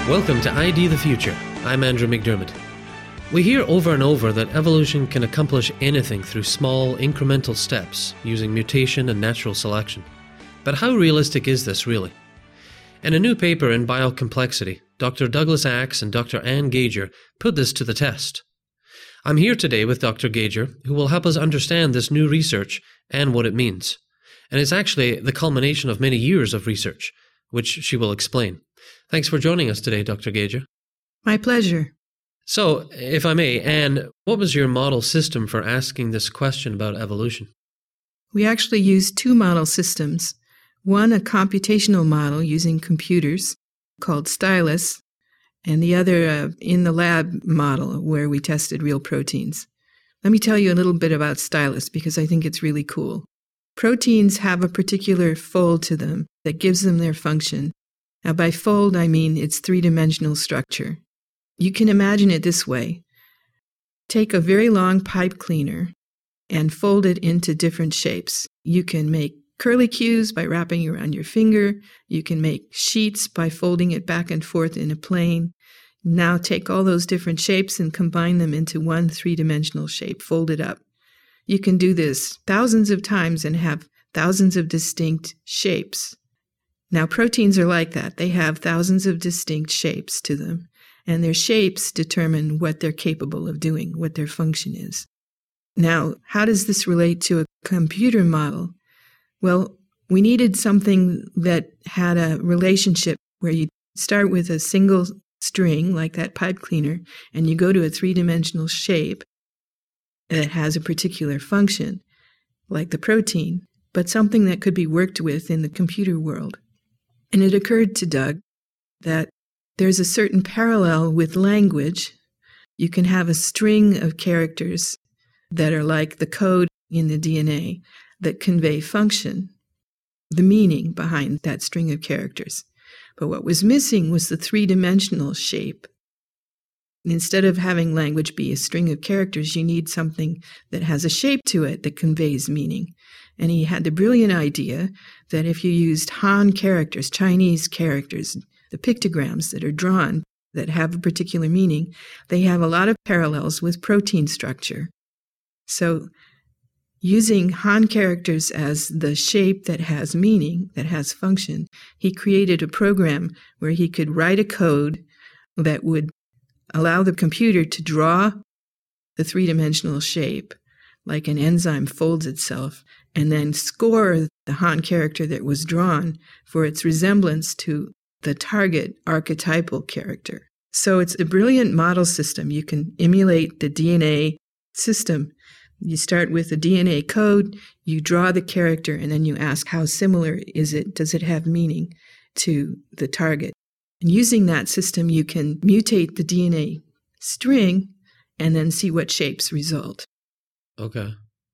Welcome to ID the Future. I'm Andrew McDermott. We hear over and over that evolution can accomplish anything through small, incremental steps using mutation and natural selection. But how realistic is this really? In a new paper in Biocomplexity, Dr. Douglas Axe and Dr. Anne Gauger put this to the test. I'm here today with Dr. Gauger, who will help us understand this new research and what it means. And it's actually the culmination of many years of research, which she will explain. Thanks for joining us today, Dr. Gauger. My pleasure. So, if I may, Anne, what was your model system for asking this question about evolution? We actually used two model systems. One, a computational model using computers called Stylus, and the other, in the lab model where we tested real proteins. Let me tell you a little bit about Stylus because I think it's really cool. Proteins have a particular fold to them that gives them their function. Now, by fold, I mean its three-dimensional structure. You can imagine it this way. Take a very long pipe cleaner and fold it into different shapes. You can make curlicues by wrapping it around your finger. You can make sheets by folding it back and forth in a plane. Now take all those different shapes and combine them into one three-dimensional shape, fold it up. You can do this thousands of times and have thousands of distinct shapes. Now, proteins are like that. They have thousands of distinct shapes to them, and their shapes determine what they're capable of doing, what their function is. Now, how does this relate to a computer model? Well, we needed something that had a relationship where you start with a single string, like that pipe cleaner, and you go to a three-dimensional shape that has a particular function, like the protein, but something that could be worked with in the computer world. And it occurred to Doug that there's a certain parallel with language. You can have a string of characters that are like the code in the DNA that convey function, the meaning behind that string of characters. But what was missing was the three-dimensional shape. Instead of having language be a string of characters, you need something that has a shape to it that conveys meaning. And he had the brilliant idea that if you used Han characters, Chinese characters, the pictograms that are drawn that have a particular meaning, they have a lot of parallels with protein structure. So using Han characters as the shape that has meaning, that has function, he created a program where he could write a code that would allow the computer to draw the three-dimensional shape like an enzyme folds itself, and then score the Han character that was drawn for its resemblance to the target archetypal character. So it's a brilliant model system. You can emulate the DNA system. You start with the DNA code, you draw the character, and then you ask how similar is it, does it have meaning to the target? And using that system, you can mutate the DNA string and then see what shapes result. Okay.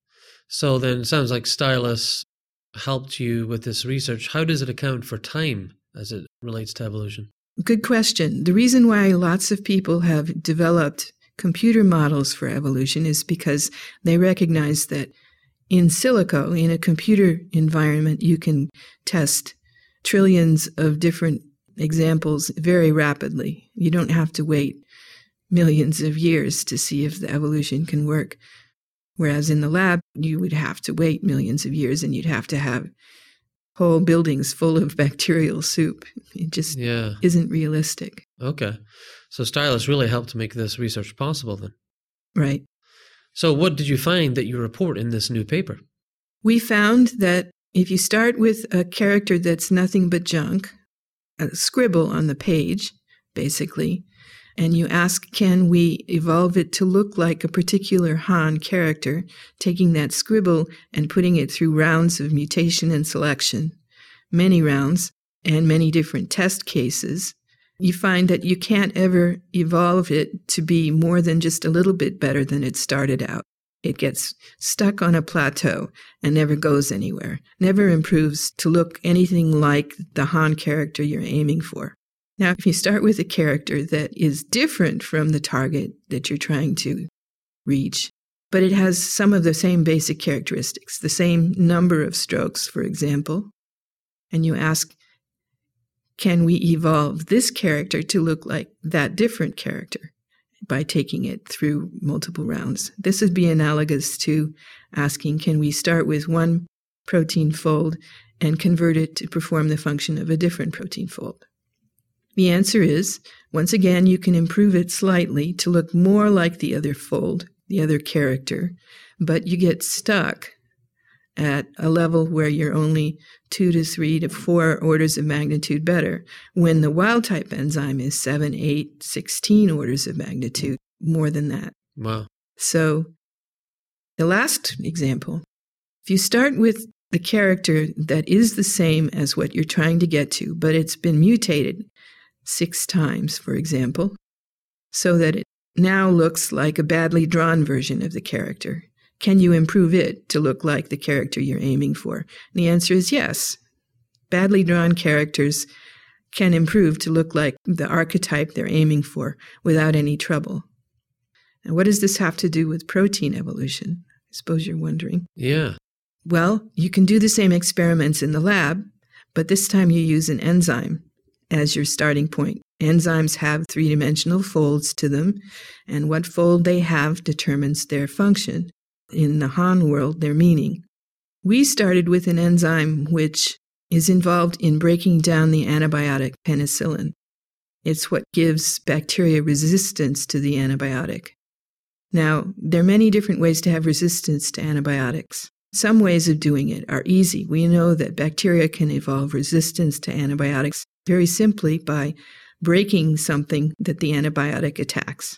So then it sounds like Stylus helped you with this research. How does it account for time as it relates to evolution? Good question. The reason why lots of people have developed computer models for evolution is because they recognize that in silico, in a computer environment, you can test trillions of different examples very rapidly. You don't have to wait millions of years to see if the evolution can work. Whereas in the lab, you would have to wait millions of years and you'd have to have whole buildings full of bacterial soup. It just isn't realistic. Okay. So Stylus really helped make this research possible then. Right. So what did you find that you report in this new paper? We found that if you start with a character that's nothing but junk, a scribble on the page, basically, and you ask, can we evolve it to look like a particular Han character, taking that scribble and putting it through rounds of mutation and selection, many rounds and many different test cases, you find that you can't ever evolve it to be more than just a little bit better than it started out. It gets stuck on a plateau and never goes anywhere, never improves to look anything like the Han character you're aiming for. Now, if you start with a character that is different from the target that you're trying to reach, but it has some of the same basic characteristics, the same number of strokes, for example, and you ask, can we evolve this character to look like that different character by taking it through multiple rounds? This would be analogous to asking, can we start with one protein fold and convert it to perform the function of a different protein fold? The answer is, once again, you can improve it slightly to look more like the other fold, the other character, but you get stuck at a level where you're only 2 to 3 to 4 orders of magnitude better, when the wild-type enzyme is 7, 8, 16 orders of magnitude more than that. Wow. So the last example, if you start with the character that is the same as what you're trying to get to, but it's been mutated 6 times, for example, so that it now looks like a badly drawn version of the character, can you improve it to look like the character you're aiming for? And the answer is yes. Badly drawn characters can improve to look like the archetype they're aiming for without any trouble. And what does this have to do with protein evolution? I suppose you're wondering. Yeah. Well, you can do the same experiments in the lab, but this time you use an enzyme as your starting point. Enzymes have 3-dimensional folds to them, and what fold they have determines their function. In the Han world, their meaning. We started with an enzyme which is involved in breaking down the antibiotic penicillin. It's what gives bacteria resistance to the antibiotic. Now, there are many different ways to have resistance to antibiotics. Some ways of doing it are easy. We know that bacteria can evolve resistance to antibiotics very simply by breaking something that the antibiotic attacks.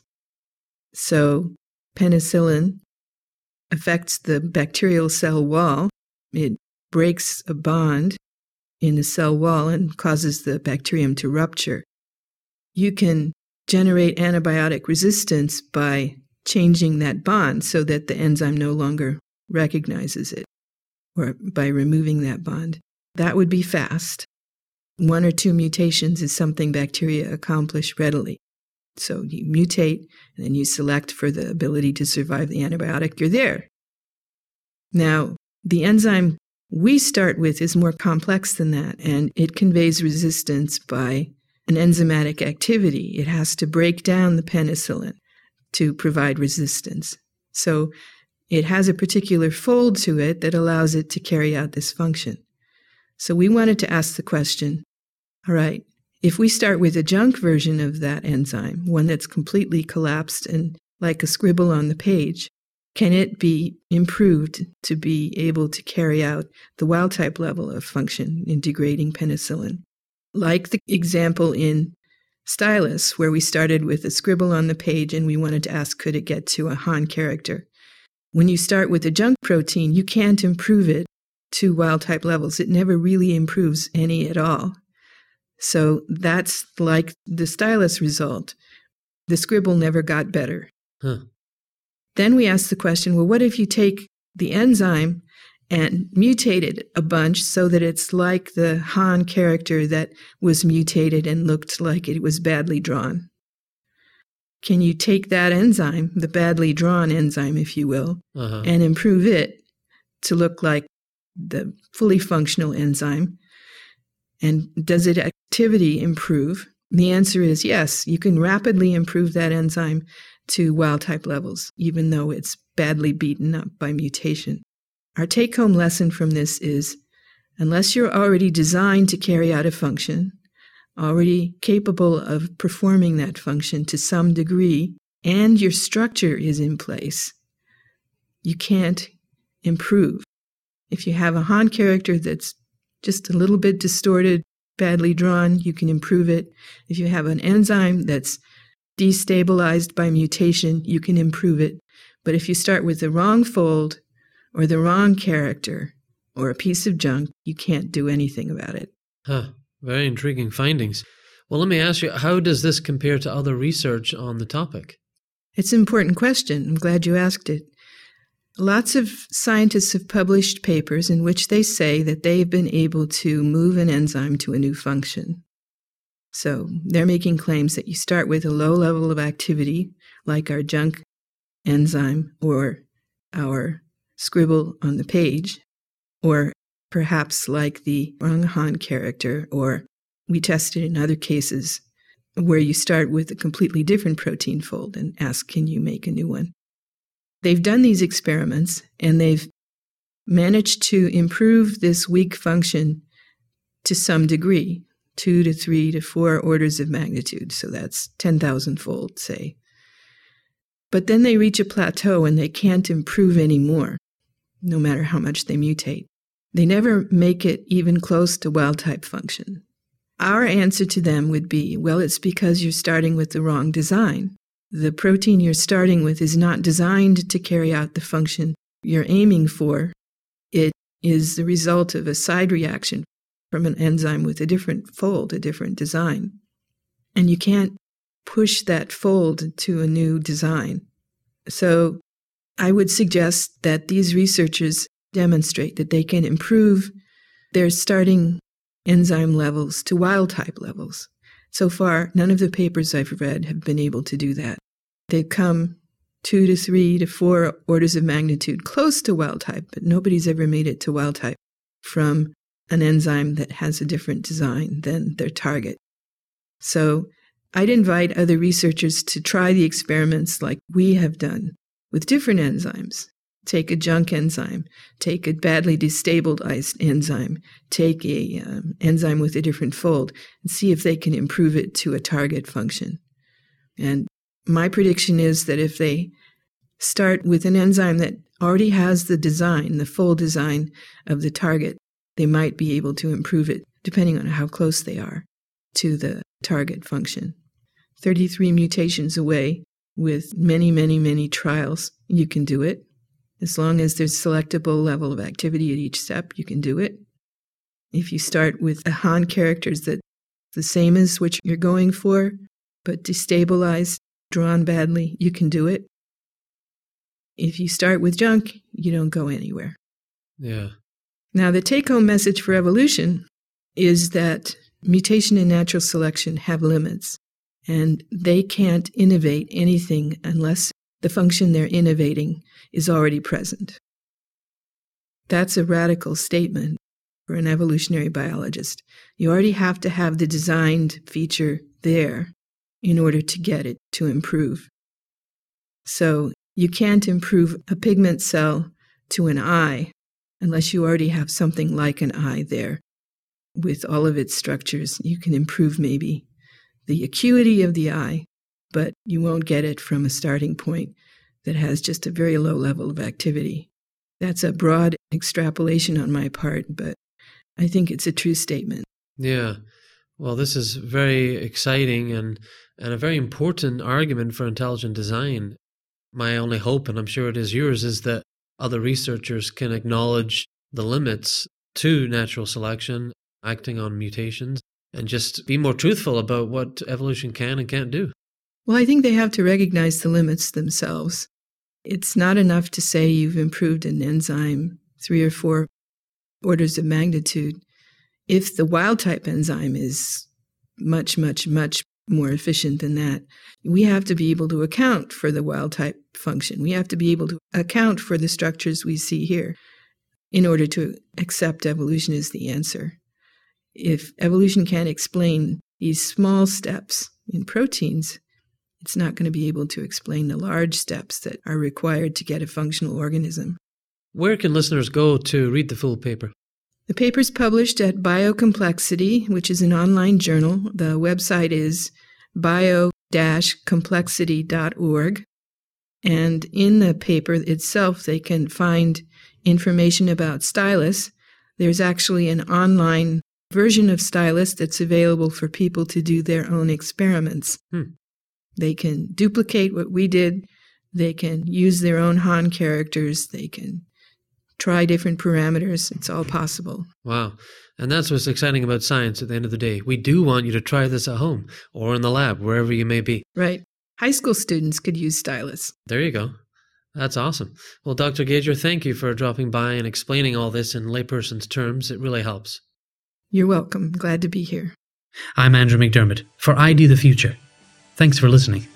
So, penicillin affects the bacterial cell wall. It breaks a bond in the cell wall and causes the bacterium to rupture. You can generate antibiotic resistance by changing that bond so that the enzyme no longer recognizes it, or by removing that bond. That would be fast. 1 or 2 mutations is something bacteria accomplish readily. So you mutate, and then you select for the ability to survive the antibiotic. You're there. Now, the enzyme we start with is more complex than that, and it conveys resistance by an enzymatic activity. It has to break down the penicillin to provide resistance. So it has a particular fold to it that allows it to carry out this function. So we wanted to ask the question, all right, if we start with a junk version of that enzyme, one that's completely collapsed and like a scribble on the page, can it be improved to be able to carry out the wild-type level of function in degrading penicillin? Like the example in Stylus, where we started with a scribble on the page and we wanted to ask, could it get to a Han character? When you start with a junk protein, you can't improve it to wild-type levels. It never really improves any at all. So that's like the Stylus result. The scribble never got better. Huh. Then we asked the question, well, what if you take the enzyme and mutate it a bunch so that it's like the Han character that was mutated and looked like it was badly drawn? Can you take that enzyme, the badly drawn enzyme, if you will, and improve it to look like the fully functional enzyme? And does its activity improve? The answer is yes. You can rapidly improve that enzyme to wild-type levels, even though it's badly beaten up by mutation. Our take-home lesson from this is, unless you're already designed to carry out a function, already capable of performing that function to some degree, and your structure is in place, you can't improve. If you have a Han character that's just a little bit distorted, badly drawn, you can improve it. If you have an enzyme that's destabilized by mutation, you can improve it. But if you start with the wrong fold or the wrong character or a piece of junk, you can't do anything about it. Huh. Very intriguing findings. Well, let me ask you, how does this compare to other research on the topic? It's an important question. I'm glad you asked it. Lots of scientists have published papers in which they say that they've been able to move an enzyme to a new function. So they're making claims that you start with a low level of activity, like our junk enzyme or our scribble on the page, or perhaps like the wrong Han character or we tested in other cases where you start with a completely different protein fold and ask, can you make a new one? They've done these experiments, and they've managed to improve this weak function to some degree, 2 to 3 to 4 orders of magnitude. So that's 10,000-fold, say. But then they reach a plateau and they can't improve anymore, no matter how much they mutate. They never make it even close to wild-type function. Our answer to them would be, well, it's because you're starting with the wrong design. The protein you're starting with is not designed to carry out the function you're aiming for. It is the result of a side reaction from an enzyme with a different fold, a different design. And you can't push that fold to a new design. So I would suggest that these researchers demonstrate that they can improve their starting enzyme levels to wild-type levels. So far, none of the papers I've read have been able to do that. They've come 2 to 3 to 4 orders of magnitude close to wild-type, but nobody's ever made it to wild-type from an enzyme that has a different design than their target. So I'd invite other researchers to try the experiments like we have done with different enzymes. Take a junk enzyme, take a badly destabilized enzyme, take a enzyme with a different fold, and see if they can improve it to a target function. And my prediction is that if they start with an enzyme that already has the design, the full design of the target, they might be able to improve it, depending on how close they are to the target function. 33 mutations away with many, many, many trials, you can do it. As long as there's selectable level of activity at each step, you can do it. If you start with a Han characters that's the same as what you're going for, but destabilized, drawn badly, you can do it. If you start with junk, you don't go anywhere. Yeah. Now, the take-home message for evolution is that mutation and natural selection have limits, and they can't innovate anything unless the function they're innovating is already present. That's a radical statement for an evolutionary biologist. You already have to have the designed feature there in order to get it to improve. So you can't improve a pigment cell to an eye unless you already have something like an eye there with all of its structures. You can improve maybe the acuity of the eye, but you won't get it from a starting point that has just a very low level of activity. That's a broad extrapolation on my part, but I think it's a true statement. Yeah. Well, this is very exciting and a very important argument for intelligent design. My only hope, and I'm sure it is yours, is that other researchers can acknowledge the limits to natural selection, acting on mutations, and just be more truthful about what evolution can and can't do. Well, I think they have to recognize the limits themselves. It's not enough to say you've improved an enzyme 3 or 4 orders of magnitude if the wild-type enzyme is much, much, much more efficient than that. We have to be able to account for the wild-type function. We have to be able to account for the structures we see here in order to accept evolution as the answer. If evolution can't explain these small steps in proteins, it's not going to be able to explain the large steps that are required to get a functional organism. Where can listeners go to read the full paper? The paper's published at Biocomplexity, which is an online journal. The website is bio-complexity.org. And in the paper itself, they can find information about Stylus. There's actually an online version of Stylus that's available for people to do their own experiments. They can duplicate what we did. They can use their own Han characters. They can try different parameters. It's all possible. Wow. And that's what's exciting about science at the end of the day. We do want you to try this at home or in the lab, wherever you may be. Right. High school students could use Stylus. There you go. That's awesome. Well, Dr. Gager, thank you for dropping by and explaining all this in layperson's terms. It really helps. You're welcome. Glad to be here. I'm Andrew McDermott for ID the Future. Thanks for listening.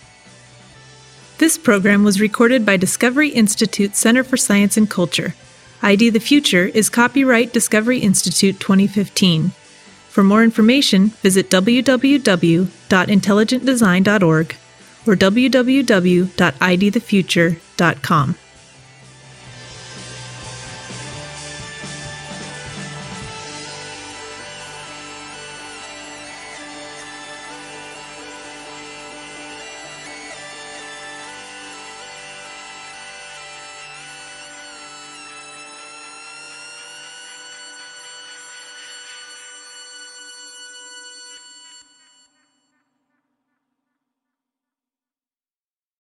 This program was recorded by Discovery Institute Center for Science and Culture. ID the Future is copyright Discovery Institute 2015. For more information, visit www.intelligentdesign.org or www.idthefuture.com.